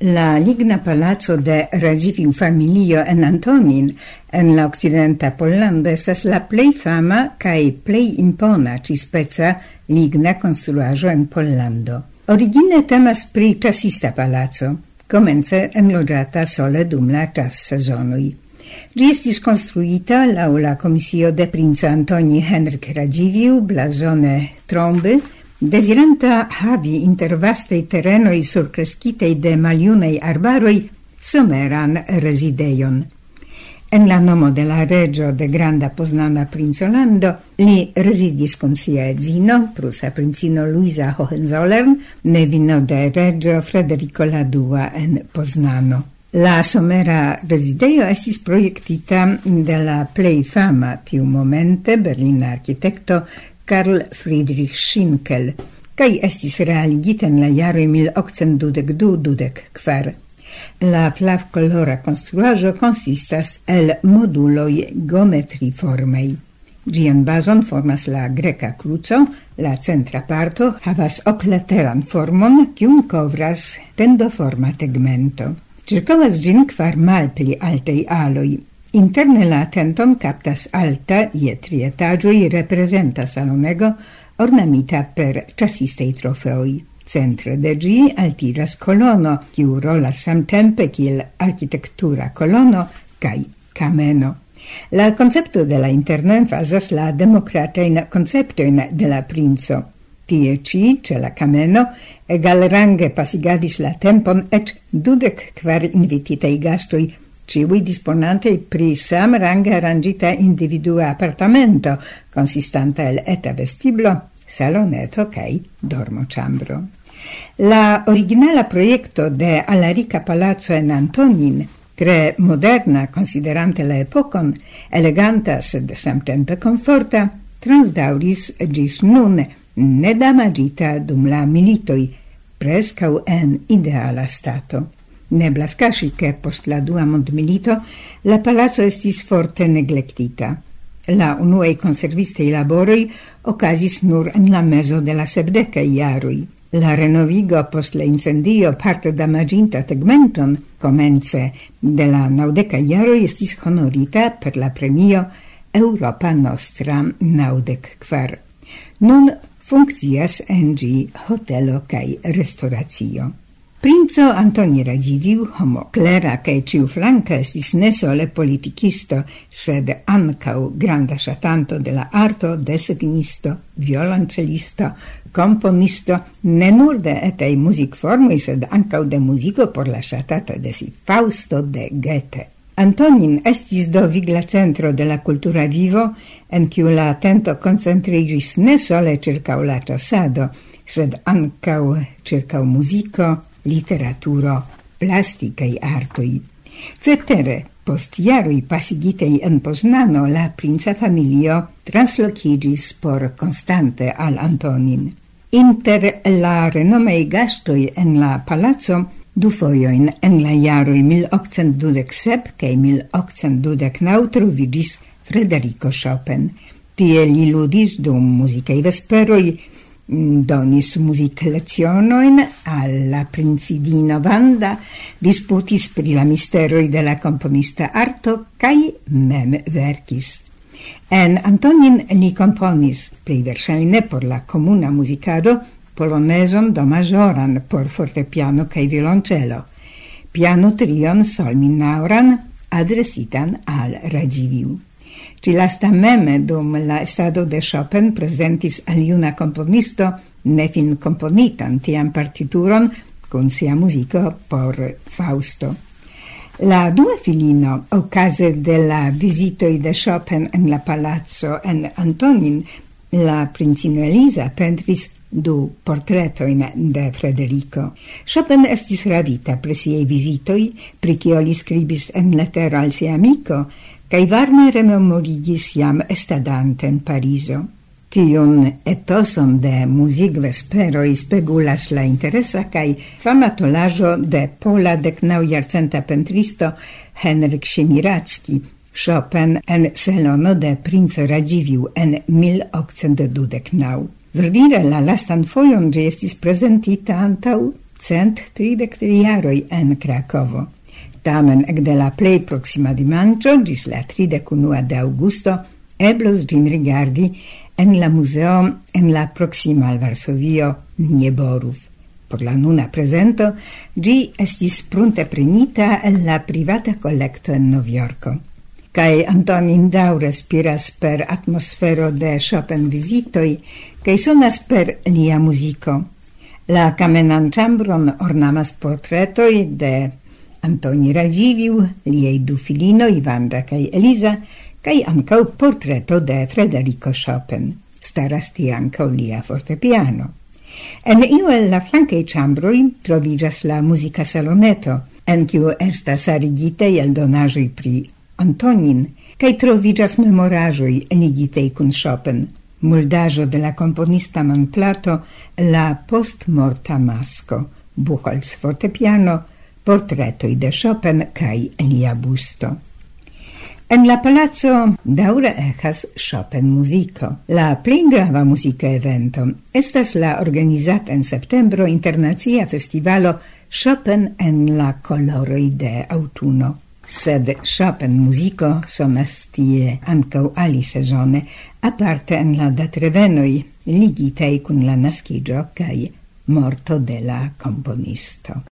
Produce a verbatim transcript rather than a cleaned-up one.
La ligna palazzo de Radziwiłł familio en Antonin en la occidenta Pollando estas la plej fama kaj plej impona ĉi-speca ligna konstruaĵo en Pollando. Origine temas pri ĉasista palaco, komence enloĝata sole dum la ĉas-sezonoj. Ĝi estis konstruita laŭ la komisio de princo Antoni Henryk Radziwiłł blasone trombe, desiranta havi inter vastei terenoi surkreskitei de maljunei arbaroi someran resideion. En la nomo de la regio de Granda Poznana Princolando li residis con sia edzino, prusa princino Luisa Hohenzollern, nevino de regio Federico la Dua en Poznano. La somera resideio estis projektita de la plej fama tiu momente berlina arkitekto Karl Friedrich Schinkel, kai estis realigita en la jaroj mil okcent dudek du dudek kvar. La flavkolora konstruaĵo konsistas el moduloj geometriformaj. Ĝian bazon formas la greka kruco, la centra parto havas oklateran formon, kiun kovras tendoforma tegmento. Ĉirkaŭas ĝin kvar malpli altaj aloj. Interne la tenton captas alta je tri etaĝoj reprezenta salonego ornamita per ĉasistej trofeoj. Centre de ĝi altiras kolono, kiu rolas samtempe kiel arkitektura kolono kaj kameno. La koncepto de la interno emfazas la demokratajn konceptojn de la princo. Tie ĉi, ĉe la kameno, egalrange pasigadis la tempon eĉ dudek kvar invititaj gastoj, ciui disponante pri samrange arrangita individua apartamento, consistante el eta vestiblo, saloneto cae dormochambro. La originala proiecto de Alarica Palazzo en Antonin, tre moderna considerante la epocon, eleganta sed samtempe conforta, transdauris gis nun nedamagita dum la militoi, prescau en ideala stato. Neblas kaŝi, ke post la dua mondmilito la palaco estis forte neglektita. La unuaj konservistaj laboroj okazis nur en la mezo de la sepdekaj jaroj. La renovigo post la incendio parte damaĝinta tegmenton komence de la naŭdekaj jaroj estis honorita per la premio Europa Nostra naŭdek kvar. Nun funkcias en ĝi hotelo kaj restoracio. Princo Antoni Radziwiłł, homo klera kaj ĉiuflanka, estis ne sole politikisto, sed ankaŭ granda ŝatanto de la arto, desegnisto, violonĉelisto, komponisto, ne nur de etaj muzikformoj, sed ankaŭ de muziko por la ŝatata de si Fausto de Goethe. Antonin estis do vigla centro de la kultura vivo, en kiu la atento koncentriĝis ne sole ĉirkaŭ la ĉasado, sed ankaŭ ĉirkaŭ muziko, literaturo, plastikaj artoj. Cetere, post jaroj pasigitej en Poznano, la princa familio translokiĝis por konstante al Antonin. Inter la renomaj gastoj en la palaco du fojojn en la jaroj mil okcent dudek sep kaj mil okcent dudek naŭ troviĝis Frederico Chopin. Tie li ludis dum muzikaj vesperoj, donis muziklecionojn al la princidino Wanda, disputis pri la misteroj de la komponista arto kaj mem verkis. En Antonin li komponis, plej verŝajne por la komuna muzikado, polonezon do maĵoran por fortepiano kaj violonĉelo, piano trion sol minoran adresitan al Radziwiłł. Ci lasta meme dum la estado de Chopin presentis al juna komponisto nefin komponitan tiam partituron kun sia muziko por Fausto. La dua filino, okaze de la vizitoj de Chopin en la palazzo en Antonin, la princino Elisa pentris du portretojn de Frederico. Chopin estis ravita pri siaj vizitoj, pri kio li skribis en letero al sia amiko, kaj varme rememorigis jam estadante en Parizo. Tiun etoson de muzikvesperoj spegulas la interesa kaj fama tolaĵo de pola deknaŭjarcenta pentristo Henryk Siemiradzki, Chopin en salono de princo Radziwiłł en mil okcent dudek naŭ. Verdire la lastan fojon ĝi estis prezentita antaŭ cent tridek tri jaroj en Krakovo. Tamen ekde la plej proksima dimanĉo ĝis la tridek unua de aŭgusto eblos ĝin rigardi en la muzeo en la proksima al Varsovio Nieborów. Por la nuna presento ĝi estis prunteprenita en la privata kolekto en Novjorko. Kaj Antonin daŭre spiras per atmosfero de Chopin vizitoj kaj sonas per lia muziko. La kamenan ĉambron ornamas portretoj de Antoni Radziwiłł, liaj du filinoj Wanda kaj Eliza, kaj ankaŭ portreto de Frederico Chopin. Staras tie ankaŭ lia fortepiano. En iu el la flankaj ĉambroj troviĝas la muzika saloneto, en kiu estas arigitaj eldonaĵoj pri Antonin, kaj troviĝas memoraĵoj ligitej kun Chopin, muldaĵo de la komponista manplato La postmorta masko, Buchholz fortepiano, portretoj de Chopin kaj lia busto. En la palazzo daŭre ekas Chopin muziko. La plej grava muzika evento estas la organizata en septembro internacia festivalo Chopin en la koloroj de aŭtuno. Sed Chopin muziko sonas tie ankaŭ alisezone, aparte en la datrevenoj ligitaj kun la naskiĝo kaj morto de la komponisto.